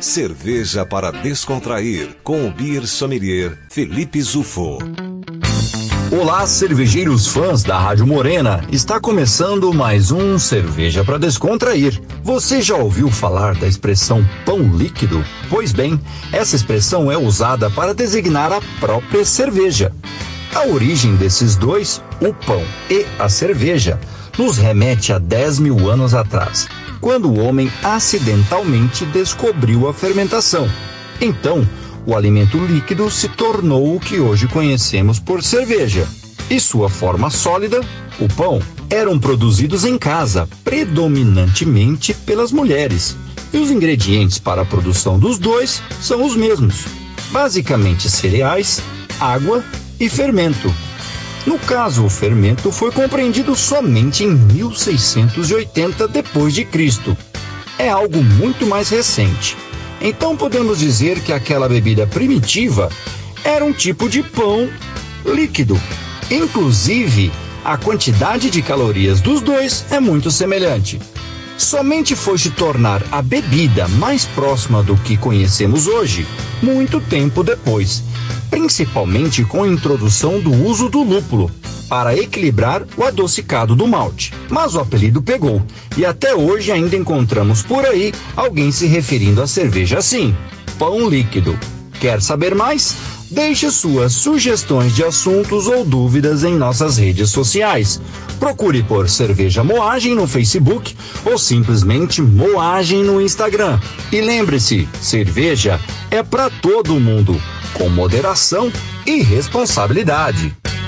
Cerveja para descontrair, com o Beer Sommelier Felipe Zufo. Olá, cervejeiros fãs da Rádio Morena. Está começando mais um Cerveja para Descontrair. Você já ouviu falar da expressão pão líquido? Pois bem, essa expressão é usada para designar a própria cerveja. A origem desses dois, o pão e a cerveja, nos remete a 10 mil anos atrás, quando o homem acidentalmente descobriu a fermentação. Então, o alimento líquido se tornou o que hoje conhecemos por cerveja. E sua forma sólida, o pão, eram produzidos em casa, predominantemente pelas mulheres. E os ingredientes para a produção dos dois são os mesmos. Basicamente cereais, água e fermento. No caso, o fermento foi compreendido somente em 1680 d.C. É algo muito mais recente. Então podemos dizer que aquela bebida primitiva era um tipo de pão líquido. Inclusive, a quantidade de calorias dos dois é muito semelhante. Somente foi se tornar a bebida mais próxima do que conhecemos hoje, muito tempo depois, principalmente com a introdução do uso do lúpulo, para equilibrar o adocicado do malte. Mas o apelido pegou, e até hoje ainda encontramos por aí alguém se referindo à cerveja assim, pão líquido. Quer saber mais? Deixe suas sugestões de assuntos ou dúvidas em nossas redes sociais. Procure por Cerveja Moagem no Facebook ou simplesmente Moagem no Instagram. E lembre-se, cerveja é para todo mundo, com moderação e responsabilidade.